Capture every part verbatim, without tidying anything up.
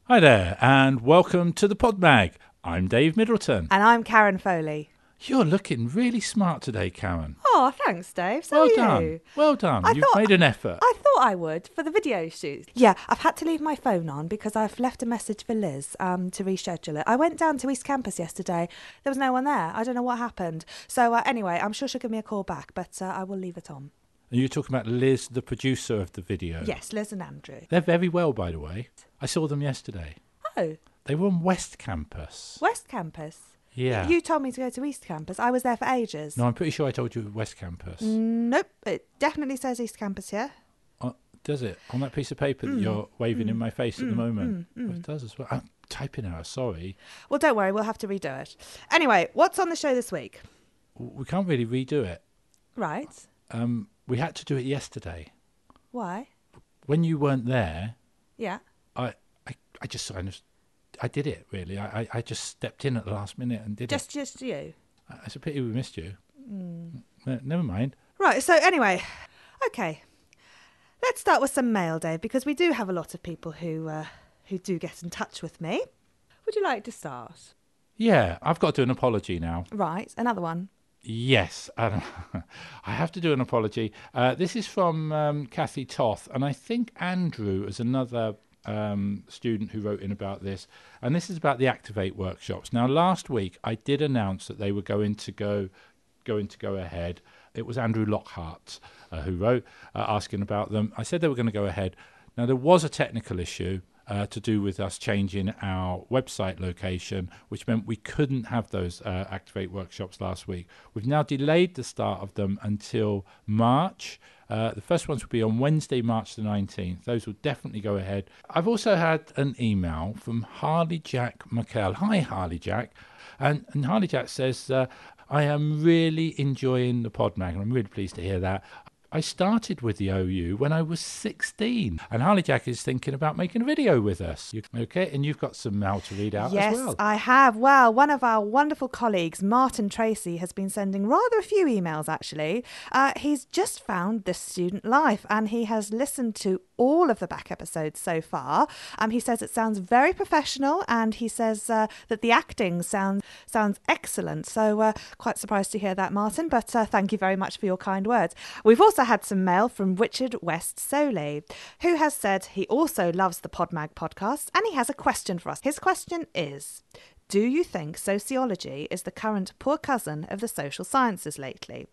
Hi there, and welcome to the Podmag. I'm Dave Middleton. And I'm Karen Foley. You're looking really smart today, Karen. Oh, thanks, Dave. So well are done. you. Well done. I You've thought, made an effort. I thought I would for the video shoot. Yeah, I've had to leave my phone on because I've left a message for Liz um, to reschedule it. I went down to East Campus yesterday. There was no one there. I don't know what happened. So uh, anyway, I'm sure she'll give me a call back, but uh, I will leave it on. And you're talking about Liz, the producer of the video. Yes, Liz and Andrew. They're very well, by the way. I saw them yesterday. Oh. They were on West Campus. West Campus? Yeah. You told me to go to East Campus. I was there for ages. No, I'm pretty sure I told you West Campus. Nope. It definitely says East Campus here. Uh, does it? On that piece of paper mm. that you're waving mm. in my face mm. at the moment? Mm. Well, it does as well. I'm typing out, sorry. Well, don't worry. We'll have to redo it. Anyway, what's on the show this week? We can't really redo it. Right. Um, we had to do it yesterday. Why? When you weren't there. Yeah. I, I, I just kind of... I did it, really. I, I, I just stepped in at the last minute and did just, it. Just just you? It's a pity we missed you. Mm. No, never mind. Right, so anyway, okay. Let's start with some mail, Dave, because we do have a lot of people who uh, who do get in touch with me. Would you like to start? Yeah, I've got to do an apology now. Right, another one. Yes, I have to do an apology. Uh, this is from um, Kathy Toth, and I think Andrew is another... Um, student who wrote in about this, and this is about the Activate workshops. Now, last week I did announce that they were going to go, going to go ahead. It was Andrew Lockhart uh, who wrote uh, asking about them. I said they were going to go ahead. Now, there was a technical issue uh, to do with us changing our website location, which meant we couldn't have those uh, Activate workshops last week. We've now delayed the start of them until March. Uh, the first ones will be on Wednesday, March the nineteenth. Those will definitely go ahead. I've also had an email from Harley Jack McKell. Hi, Harley Jack. And, and Harley Jack says, uh, I am really enjoying the Podmag, and I'm really pleased to hear that. I started with the O U when I was sixteen, and Harley Jack is thinking about making a video with us. You, okay, and you've got some mail to read out yes, as well. Yes, I have. Well, one of our wonderful colleagues, Martin Tracy, has been sending rather a few emails, actually. Uh, he's just found This Student Life, and he has listened to all of the back episodes so far. Um, he says it sounds very professional, and he says uh, that the acting sounds sounds excellent. So uh, quite surprised to hear that, Martin, but uh, thank you very much for your kind words. We've also had some mail from Richard West Soley, who has said he also loves the Podmag podcast, and he has a question for us. His question is, do you think sociology is the current poor cousin of the social sciences lately?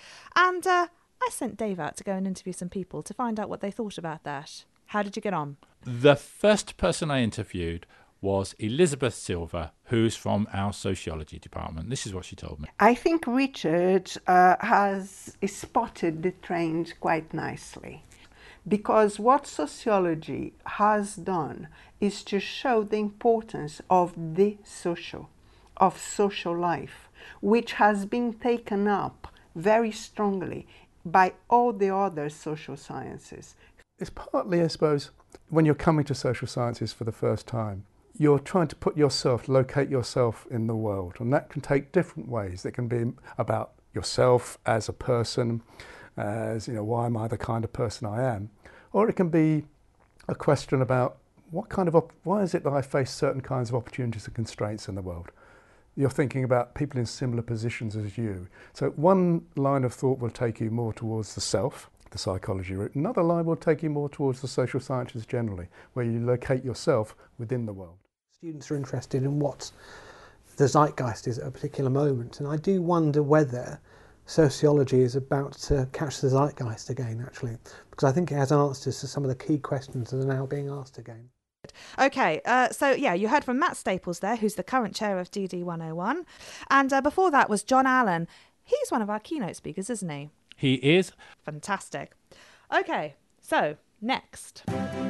And uh, I sent Dave out to go and interview some people to find out what they thought about that. How did you get on? The first person I interviewed was Elizabeth Silver, who's from our sociology department. This is what she told me. I think Richard uh, has spotted the trend quite nicely, because what sociology has done is to show the importance of the social, of social life, which has been taken up very strongly by all the other social sciences. It's partly, I suppose, when you're coming to social sciences for the first time, you're trying to put yourself, locate yourself in the world, and that can take different ways. It can be about yourself as a person, as, you know, why am I the kind of person I am? Or it can be a question about what kind of, op- why is it that I face certain kinds of opportunities and constraints in the world? You're thinking about people in similar positions as you. So one line of thought will take you more towards the self, the psychology route. Another line will take you more towards the social sciences generally, where you locate yourself within the world. Students are interested in what the zeitgeist is at a particular moment, and I do wonder whether sociology is about to catch the zeitgeist again, actually, because I think it has answers to some of the key questions that are now being asked again. Okay, uh, so yeah, you heard from Matt Staples there, who's the current chair of D D one oh one, and uh, before that was John Allen. He's one of our keynote speakers, isn't he? He is. Fantastic. Okay, so next.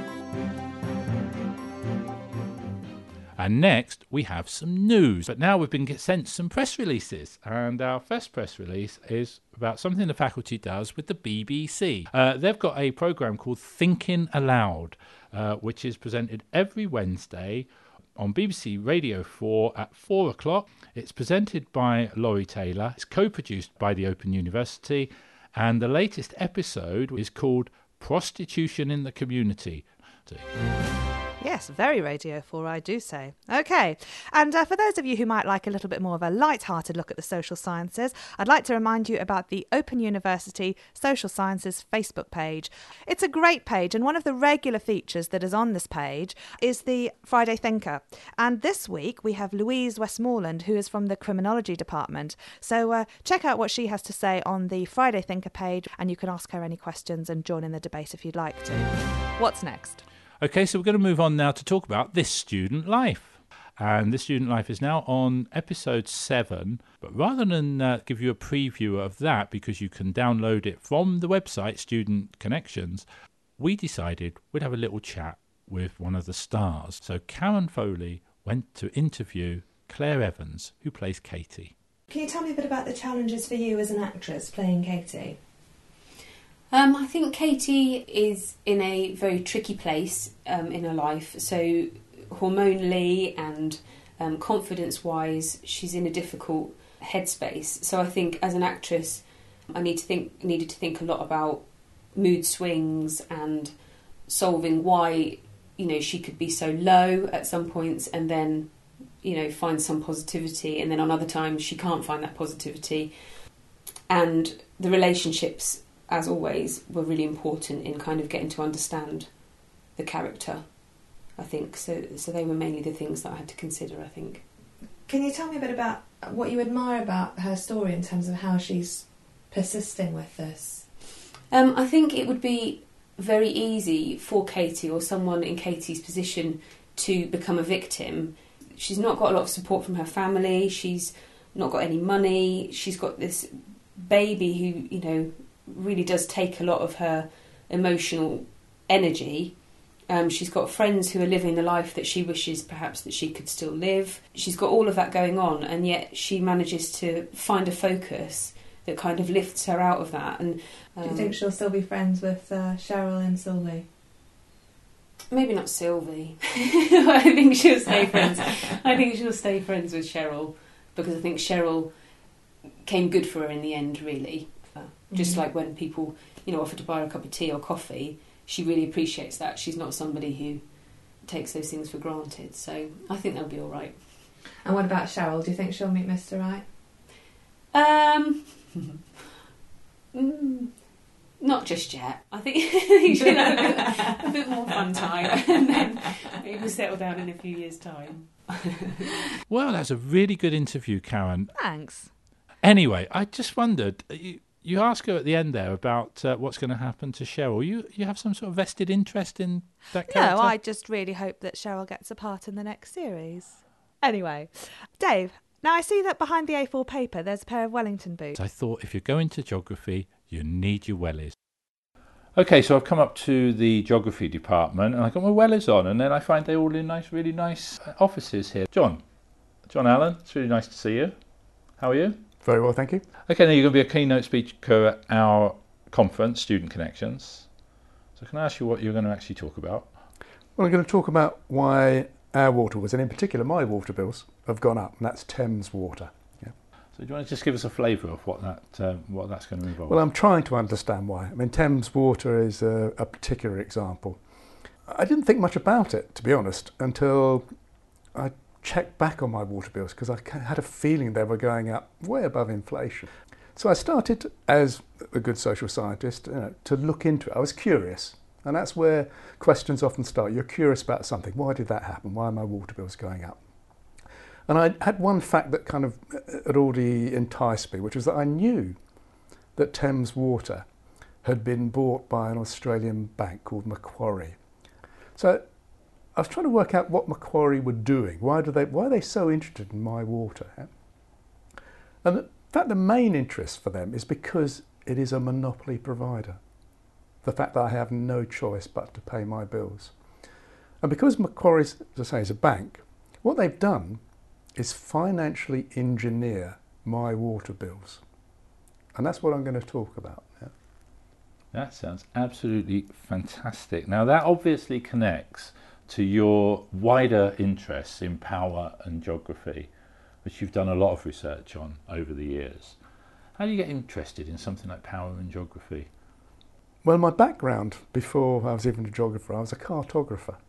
And next, we have some news. But now we've been sent some press releases. And our first press release is about something the faculty does with the B B C. Uh, they've got a programme called Thinking Aloud, uh, which is presented every Wednesday on B B C Radio four at four o'clock. It's presented by Laurie Taylor. It's co-produced by the Open University. And the latest episode is called Prostitution in the Community. Yes, very Radio four, I do say. Okay, and uh, for those of you who might like a little bit more of a light-hearted look at the social sciences, I'd like to remind you about the Open University Social Sciences Facebook page. It's a great page, and one of the regular features that is on this page is the Friday Thinker. And this week we have Louise Westmoreland, who is from the Criminology Department. So uh, check out what she has to say on the Friday Thinker page, and you can ask her any questions and join in the debate if you'd like to. What's next? Okay, so we're going to move on now to talk about This Student Life. And This Student Life is now on episode seven. But rather than uh, give you a preview of that, because you can download it from the website Student Connections, we decided we'd have a little chat with one of the stars. So Karen Foley went to interview Claire Evans, who plays Katie. Can you tell me a bit about the challenges for you as an actress playing Katie? Um, I think Katie is in a very tricky place um, in her life. So hormonally and um, confidence-wise, she's in a difficult headspace. So I think as an actress, I need to think needed to think a lot about mood swings and solving why, you know, she could be so low at some points and then, you know, find some positivity, and then on other times she can't find that positivity. And the relationships, as always, were really important in kind of getting to understand the character, I think. So so they were mainly the things that I had to consider, I think. Can you tell me a bit about what you admire about her story in terms of how she's persisting with this? Um, I think it would be very easy for Katie or someone in Katie's position to become a victim. She's not got a lot of support from her family, she's not got any money, she's got this baby who, you know, really does take a lot of her emotional energy. Um, she's got friends who are living the life that she wishes perhaps that she could still live. She's got all of that going on, and yet she manages to find a focus that kind of lifts her out of that. And um, Do you think she'll still be friends with uh, Cheryl and Sylvie? Maybe not Sylvie. I think she'll stay friends. I think she'll stay friends with Cheryl, because I think Cheryl came good for her in the end, really. Just mm-hmm. like when people, you know, offer to buy her a cup of tea or coffee, she really appreciates that. She's not somebody who takes those things for granted. So I think they'll be all right. And what about Cheryl? Do you think she'll meet Mister Right? Um, mm, not just yet. I think she'll have a bit, a bit more fun time, and then maybe we'll settle down in a few years' time. Well, that's a really good interview, Karen. Thanks. Anyway, I just wondered... You, You ask her at the end there about uh, what's going to happen to Cheryl. You you have some sort of vested interest in that character? No, I just really hope that Cheryl gets a part in the next series. Anyway, Dave, now I see that behind the A four paper there's a pair of Wellington boots. I thought if you're going to geography, you need your wellies. Okay, so I've come up to the geography department and I've got my wellies on, and then I find they're all in nice, really nice offices here. John, John Allen, it's really nice to see you. How are you? Very well, thank you. Okay, now you're going to be a keynote speaker at our conference, Student Connections. So can I ask you what you're going to actually talk about? Well, I'm going to talk about why our water bills, and in particular my water bills, have gone up, and that's Thames Water. Yeah. So do you want to just give us a flavour of what that uh, what that's going to involve? Well, I'm trying to understand why. I mean, Thames Water is a, a particular example. I didn't think much about it, to be honest, until I checked back on my water bills, because I had a feeling they were going up way above inflation. So I started, as a good social scientist, you know, to look into it. I was curious, and that's where questions often start. You're curious about something. Why did that happen? Why are my water bills going up? And I had one fact that kind of had already enticed me, which was that I knew that Thames Water had been bought by an Australian bank called Macquarie. So I was trying to work out what Macquarie were doing. Why do they? Why are they so interested in my water? And in fact, the main interest for them is because it is a monopoly provider. The fact that I have no choice but to pay my bills. And because Macquarie, as I say, is a bank, what they've done is financially engineer my water bills. And that's what I'm going to talk about. Yeah. That sounds absolutely fantastic. Now, that obviously connects to your wider interests in power and geography, which you've done a lot of research on over the years. How do you get interested in something like power and geography? Well, my background before I was even a geographer, I was a cartographer.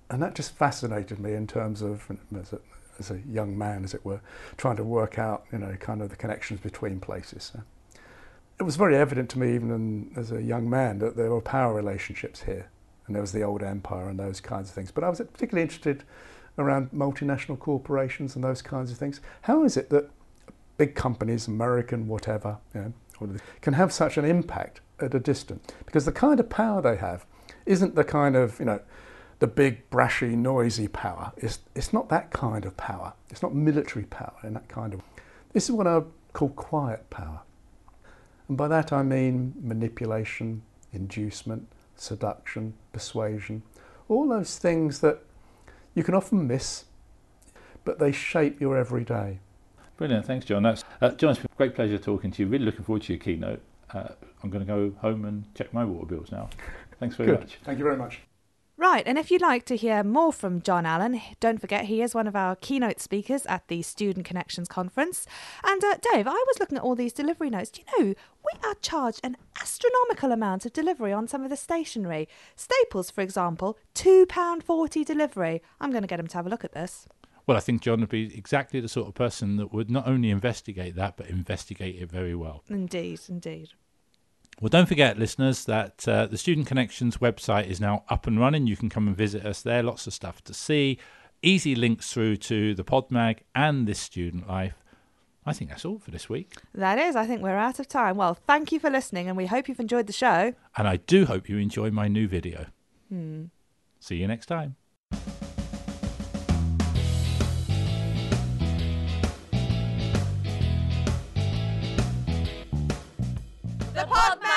And that just fascinated me in terms of, as a, as a young man, as it were, trying to work out, you know, kind of the connections between places. So it was very evident to me, even in, as a young man, that there were power relationships here. And there was the old empire and those kinds of things. But I was particularly interested around multinational corporations and those kinds of things. How is it that big companies, American, whatever, you know, can have such an impact at a distance? Because the kind of power they have isn't the kind of, you know, the big, brashy, noisy power. It's, it's not that kind of power. It's not military power in that kind of... This is what I call quiet power. And by that I mean manipulation, inducement, seduction, persuasion, all those things that you can often miss, but they shape your everyday. Brilliant, thanks John. That's, uh, John, it's been a great pleasure talking to you. Really looking forward to your keynote. Uh, I'm going to go home and check my water bills now. Thanks very Good. much. Thank you very much. Right, and if you'd like to hear more from John Allen, don't forget he is one of our keynote speakers at the Student Connections Conference. And uh, Dave, I was looking at all these delivery notes. Do you know, we are charged an astronomical amount of delivery on some of the stationery. Staples, for example, two pounds forty delivery. I'm going to get him to have a look at this. Well, I think John would be exactly the sort of person that would not only investigate that, but investigate it very well. Indeed, indeed. Well, don't forget, listeners, that uh, the Student Connections website is now up and running. You can come and visit us there. Lots of stuff to see. Easy links through to the PodMag and This Student Life. I think that's all for this week. That is. I think we're out of time. Well, thank you for listening, and we hope you've enjoyed the show. And I do hope you enjoy my new video. Hmm. See you next time. The PodMag!